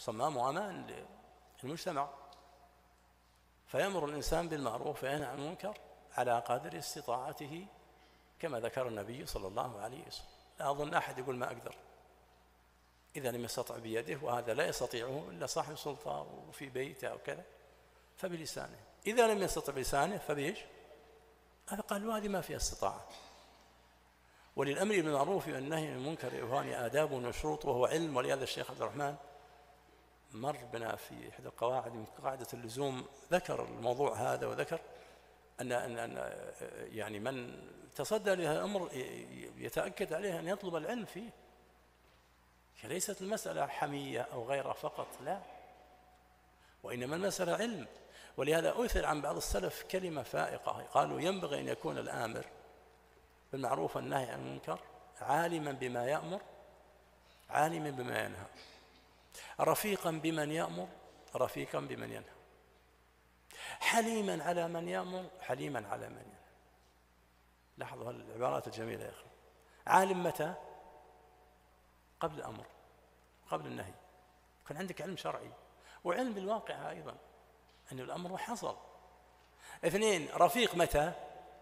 صمام وأمان للمجتمع. فيأمر الإنسان بالمعروف وينهى عن المنكر على قدر استطاعته كما ذكر النبي صلى الله عليه وسلم. لا أظن أحد يقول ما أقدر إذا لم يستطع بيده، وهذا لا يستطيعه إلا صاحب سلطة وفي بيته أو كذا، فبلسانه. إذا لم يستطع بلسانه فبيش؟ هذا قال هذه ما فيها استطاعة. وللأمر بالمعروف والنهي عن المنكر يا إخواني آداب وشروط وهو علم. ولهذا الشيخ عبد الرحمن مر بنا في إحدى القواعد من قاعدة اللزوم ذكر الموضوع هذا، وذكر أن يعني من تصدى لهذا الأمر يتأكد عليه أن يطلب العلم فيه. فليست المسألة حمية أو غيرها فقط، لا، وإنما المسألة علم. ولهذا أثر عن بعض السلف كلمة فائقة، قالوا ينبغي أن يكون الآمر بالمعروف والنهي عن المنكر عالما بما يأمر عالما بما ينهى، رفيقا بمن يأمر رفيقا بمن ينهى، حليما على من يأمر حليما على من ينهى. لاحظوا العبارات الجميلة يا أخي. عالم متى؟ قبل الأمر قبل النهي، يكون عندك علم شرعي وعلم بالواقع أيضا أن الأمر حصل. اثنين، رفيق متى؟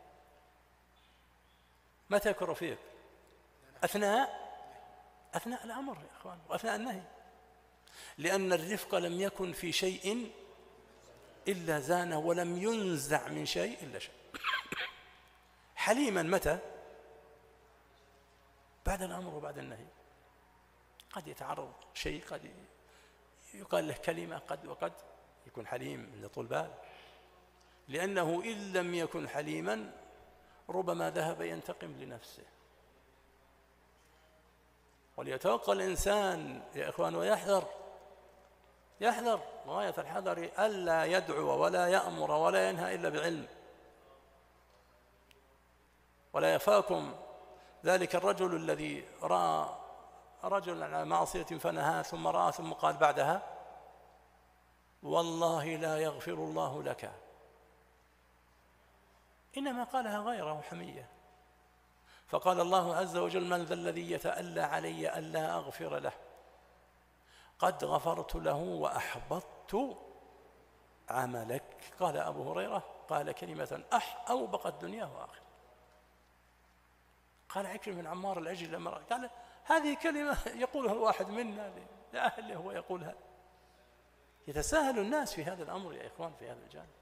متى يكون رفيق؟ أثناء الأمر يا أخوان وأثناء النهي، لأن الرفق لم يكن في شيء إلا زانه، ولم ينزع من شيء إلا شيء. حليما متى؟ بعد الأمر وبعد النهي. قد يتعرض شيء، قد يقال له كلمة، قد وقد يكون حليم لطول بال، لأنه إن لم يكن حليما ربما ذهب ينتقم لنفسه. وليتوقع الإنسان يا إخوان ويحذر غاية الحذر ألا يدعو ولا يأمر ولا ينهى إلا بعلم. ولا يفاكم ذلك الرجل الذي رأى رجلا على معصية فنهى، ثم رأى ثم قال بعدها والله لا يغفر الله لك، إنما قالها غيره حمية. فقال الله عز وجل من ذا الذي يتألى علي ألا أغفر له، قد غفرت له وأحبطت عملك. قال أبو هريرة قال كلمة أوبقت دنياه وآخره. قال عكرمة بن عمار العجل لما قال هذه كلمة يقولها الواحد منا لأهله ويقولها. يتساهل الناس في هذا الأمر يا إخوان في هذا الجانب.